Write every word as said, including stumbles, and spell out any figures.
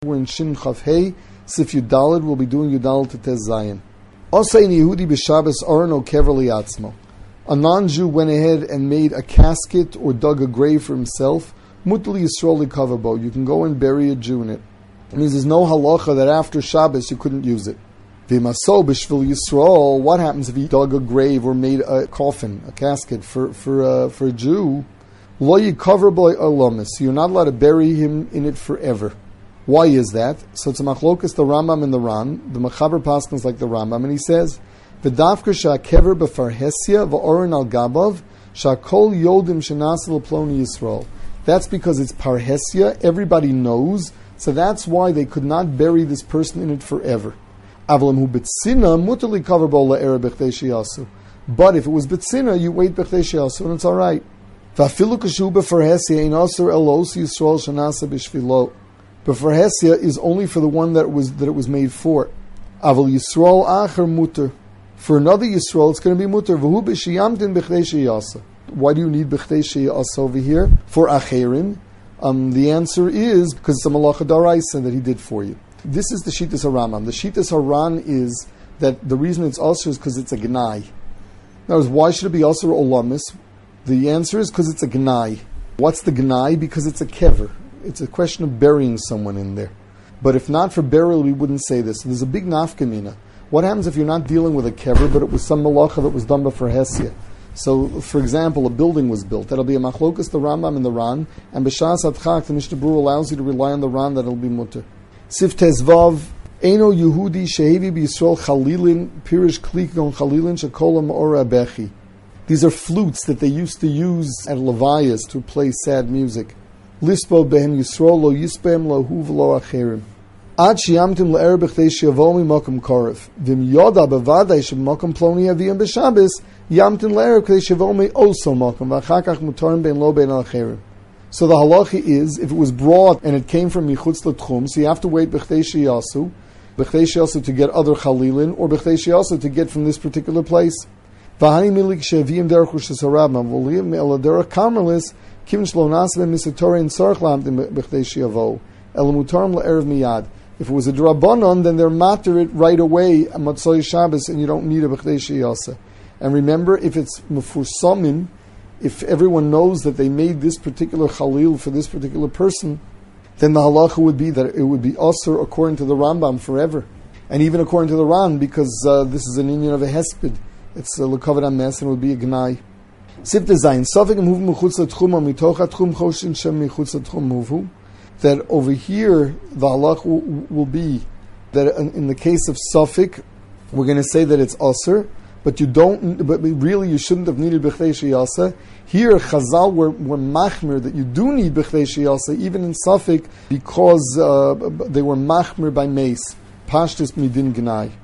We're in Shin Chav Hey, Sif Yudalid, we'll be doing Yudalid to Tez Zayin. Osei Yehudi b'Shabbos Aron o Kever li'atzmo. A non-Jew went ahead and made a casket or dug a grave for himself. Mutli Yisrael likavabo. You can go and bury a Jew in it. It means there's no halacha that after Shabbos you couldn't use it. V'maso b'shvil Yisrael. What happens if he dug a grave or made a coffin, a casket for for uh, for a Jew? Lo yikaver boy alamis. You're not allowed to bury him in it forever. Why is that? So it's a machlokas, the Rambam and the Ran. The Mechaber Paskins like the Rambam, and he says, "V'dafka sha'kever b'farhesia v'orin al gabav sha'kol yodim shenasa l'ploni Yisrael." That's because it's parhesia. Everybody knows, so that's why they could not bury this person in it forever. Avalim hu b'tzina mutali kaver bo la'era b'chdei sheyasu. But if it was b'tzina, you wait b'chdei sheyasu, and it's all right. V'afilu kashu b'farhesia ein aser elos Yisrael shenasa b'shvilo. But for Hesia is only for the one that was that it was made for. Aval Yisrael acher muter. For another Yisrael, it's going to be muter. V'hu b'shiyamtin b'chdei sheyasa. Why do you need b'chdei sheyasa over here? For acherim. Um, the answer is because it's a malacha daraisa that he did for you. This is the Shitas HaRambam. The Shitas HaRan is that the reason it's also is because it's a gnai. In other words, why should it be also olamis? The answer is because it's a gnai. What's the gnai? Because it's a kever. It's a question of burying someone in there. But if not for burial, we wouldn't say this. So there's a big nafkamina. What happens if you're not dealing with a kever, but it was some malacha that was done before Hesia? So, for example, a building was built. That'll be a machlokas, the Rambam and the Ran. And b'shas adchak, the Mishnah Berurah allows you to rely on the Ran, that'll be mutter. Sif tezvav, Eino Yehudi shehevi b'Yisrael chalilin, pirish klikon chalilin, shekolam ora bechi. These are flutes that they used to use at Levias to play sad music. Lispo behem Yisrael lo yispem lo hu v'lo acherim. Ad shiyamtim le'er b'chdei sheyavomi mokum koref. V'im yoda b'vadai sheb'mokum ploni aviyim b'Shabbos yamtim le'er b'chdei sheyavomi also mokum v'achakach mutarim ben lo ben acherim. So the halacha is, if it was brought and it came from Michutz l'tchum, so you have to wait b'chdei sheyasu, b'chdei sheyasu to get other chalilin, or b'chdei sheyasu to get from this particular place. V'hani milik she'aviyim derech u'shas harabam v'oliyim el derech karmelis if it was a drabanon, then they're matter it right away at Matzoi Shabbos, and you don't need a b'chdei sheyasa. And remember, if it's mefursamim, if everyone knows that they made this particular chalil for this particular person, then the halacha would be that it would be asur according to the Rambam forever, and even according to the Ran, because uh, this is an union of a hesped. It's a lekavod ames, and it would be a gnai. Sif design. That over here the halach will, will be that in the case of Suffolk, we're going to say that it's aser, but you don't. But really, you shouldn't have needed b'chdei sheyasa. Here, Chazal were, were machmir that you do need b'chdei sheyasa even in Suffolk because uh, they were machmir by mace. Pashtus midin gnai.